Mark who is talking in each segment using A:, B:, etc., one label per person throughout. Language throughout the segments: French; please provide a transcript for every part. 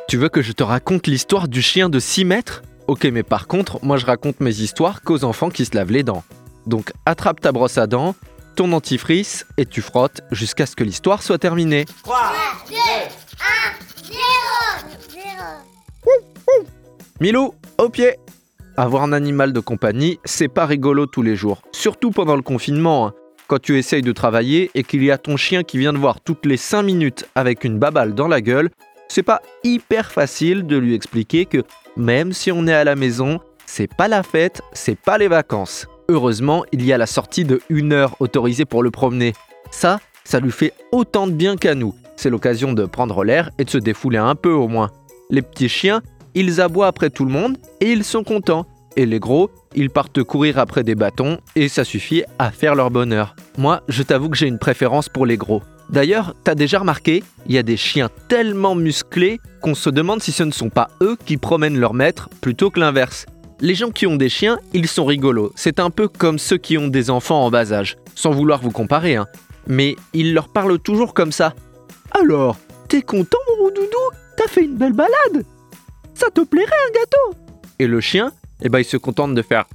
A: Tu veux que je te raconte l'histoire du chien de 6 mètres ? Ok, mais par contre, moi je raconte mes histoires qu'aux enfants qui se lavent les dents. Donc attrape ta brosse à dents, ton dentifrice et tu frottes jusqu'à ce que l'histoire soit terminée.
B: 3, 2, 1, 0.
A: Milou, au pied ! Avoir un animal de compagnie, c'est pas rigolo tous les jours. Surtout pendant le confinement, hein. Quand tu essayes de travailler et qu'il y a ton chien qui vient te voir toutes les 5 minutes avec une baballe dans la gueule, c'est pas hyper facile de lui expliquer que même si on est à la maison, c'est pas la fête, c'est pas les vacances. Heureusement, il y a la sortie de 1 heure autorisée pour le promener. Ça lui fait autant de bien qu'à nous. C'est l'occasion de prendre l'air et de se défouler un peu au moins. Les petits chiens, ils aboient après tout le monde et ils sont contents. Et les gros, ils partent courir après des bâtons et ça suffit à faire leur bonheur. Moi, je t'avoue que j'ai une préférence pour les gros. D'ailleurs, t'as déjà remarqué, il y a des chiens tellement musclés qu'on se demande si ce ne sont pas eux qui promènent leur maître plutôt que l'inverse. Les gens qui ont des chiens, ils sont rigolos. C'est un peu comme ceux qui ont des enfants en bas âge. Sans vouloir vous comparer, hein. Mais ils leur parlent toujours comme ça. Alors, t'es content mon roux doudou ? T'as fait une belle balade ? Ça te plairait un gâteau ? Et le chien, il se contente de faire...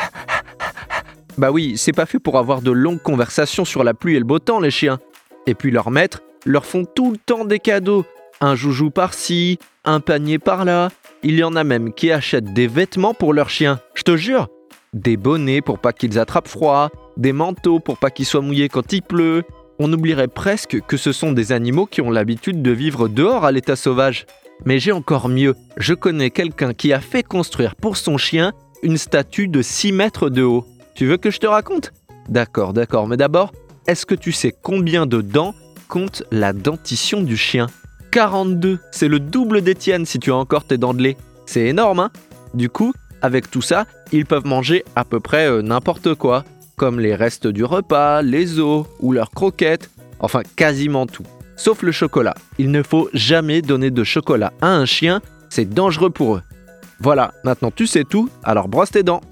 A: Bah oui, c'est pas fait pour avoir de longues conversations sur la pluie et le beau temps, les chiens. Et puis leurs maîtres leur font tout le temps des cadeaux. Un joujou par-ci, un panier par-là. Il y en a même qui achètent des vêtements pour leurs chiens, je te jure. Des bonnets pour pas qu'ils attrapent froid, des manteaux pour pas qu'ils soient mouillés quand il pleut. On oublierait presque que ce sont des animaux qui ont l'habitude de vivre dehors à l'état sauvage. Mais j'ai encore mieux, je connais quelqu'un qui a fait construire pour son chien une statue de 6 mètres de haut. Tu veux que je te raconte ? D'accord, mais d'abord, est-ce que tu sais combien de dents compte la dentition du chien ? 42, c'est le double d'Étienne si tu as encore tes dents de lait. C'est énorme, hein ? Du coup, avec tout ça, ils peuvent manger à peu près n'importe quoi, comme les restes du repas, les os ou leurs croquettes, enfin quasiment tout. Sauf le chocolat. Il ne faut jamais donner de chocolat à un chien, c'est dangereux pour eux. Voilà, maintenant tu sais tout, alors brosse tes dents.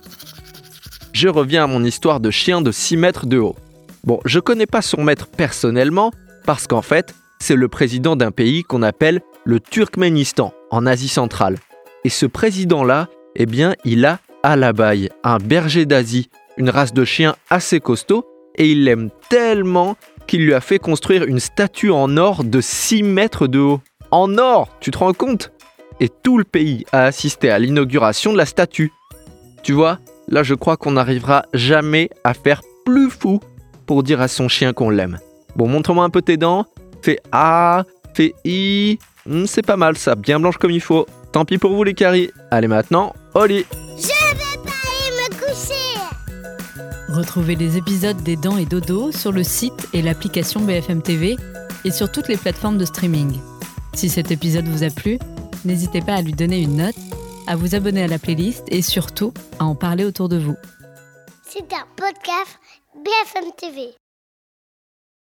A: Je reviens à mon histoire de chien de 6 mètres de haut. Bon, je connais pas son maître personnellement, parce qu'en fait, c'est le président d'un pays qu'on appelle le Turkménistan, en Asie centrale. Et ce président-là, il a Alabaï, un berger d'Asie, une race de chien assez costaud, et il l'aime tellement qu'il lui a fait construire une statue en or de 6 mètres de haut. En or, tu te rends compte ? Et tout le pays a assisté à l'inauguration de la statue. Tu vois, là je crois qu'on n'arrivera jamais à faire plus fou pour dire à son chien qu'on l'aime. Bon, montre-moi un peu tes dents. Fais A, fais I. C'est pas mal ça, bien blanche comme il faut. Tant pis pour vous les caries. Allez maintenant, au lit.
B: Je vais pas aller me coucher.
C: Retrouvez les épisodes des Dents et Dodo sur le site et l'application BFM TV et sur toutes les plateformes de streaming. Si cet épisode vous a plu, n'hésitez pas à lui donner une note, à vous abonner à la playlist et surtout à en parler autour de vous.
B: C'est un podcast BFM TV.